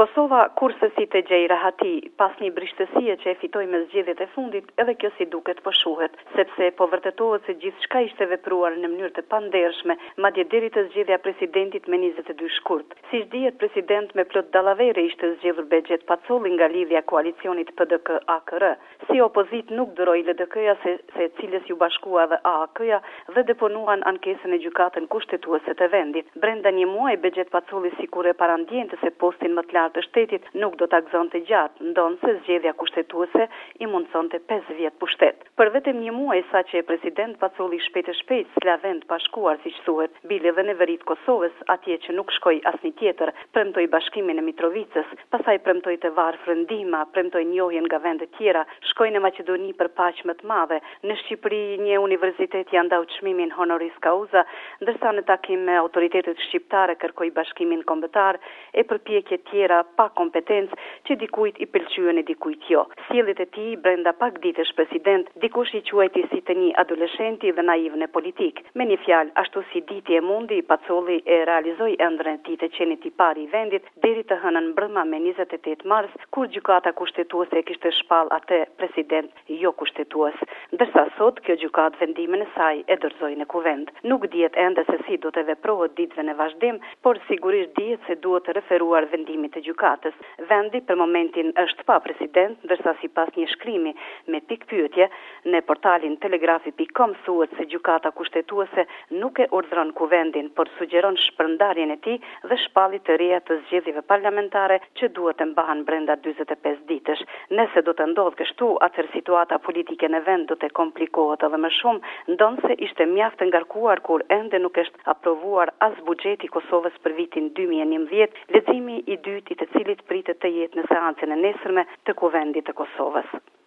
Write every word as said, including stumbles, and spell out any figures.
Kosova kurse si të gjej rahati pas një brishtësie që e fitoi me zgjedhjet e fundit, edhe kjo si duket po shuhet, sepse po vërtetohet se gjithçka ishte vepruar në mënyrë të pandershme, madje deri te zgjedhja e presidentit me njëzet e dy shkurt. Siç dihet, president me plot dallavere ishte zgjedhur Bexhet Pacolli nga lidhja e koalicionit P D K A K R. Si opozit nuk duroi L D K-ja se, se cilës ju bashkua dhe A A K-ja dhe deponuan ankesën e gjykatën kushtetuese të vendit. Brenda një muaji Bexhet Pacolli sikur e parandjente se postin më të lartë të shtetit nuk do ta gëzonte gjatë, ndonë se zgjedhja kushtetuese i mundsonte pesë vjet pushtet. Për vetëm një muaj sa që e president Pacolli shpejt e shpejt s'la vend pa shkuar, siç thuhet, bile dhe në veri të Kosovës, atje që nuk shkoi asnjë tjetër, premtoi bashkimin e Mitrovicës, pastaj premtoi të varë frëndima, premtoi njohjen nga vende tjera, shkoi në Maqedoni për paqe më të madhe. Në Shqipëri një universitet ia ndau çmimin honoris causa, ndërsa në takim me autoritetet shqiptare kërkoi bashkimin kombëtar e përpjekje tjera pa kompetencë që dikujt i pëlqyen e dikujt jo. Sjelljet e tij brenda pak ditësh president, dikush i quajti si të një adoleshenti dhe naiv në politik. Me një fjalë, ashtu si diti e mundi, Pacolli e realizoi ëndrrën e tij të qenit i parë i vendit deri të hënën mbrëmë me njëzet e tetë mars, kur gjykata kushtetuese e kishte shpall atë president jo kushtetues. Ndërsa sot kjo gjykatë vendimin e saj e dorëzoi në kuvend. Nuk dihet ende se si do të veprohet ditëve në vazhdim, por sigurisht dihet se duhet të referuar vendimit të gjykatës. Vendi për momentin është pa president, ndërsa sipas një shkrimi me pikë pyetje në portalin telegrafi pikë com thuhet se gjykata kushtetuese nuk e urdhëron kuvendin, por sugjeron shpërndarjen e tij dhe shpallje të reja të zgjedhjeve parlamentare që duhet të mbahen brenda dyzet e pesë ditësh. Nëse do të ndodhë kështu, atëherë situata politike në vend do të komplikohet edhe më shumë, ndonë se ishte mjaft të ngarkuar kur ende nuk është aprovuar as buxheti i Kosovës për vitin dy mijë e njëmbëdhjetë, leximi i dytë i të cilit pritet të jetë në seancën e nesërme të kuvendit të Kosovës.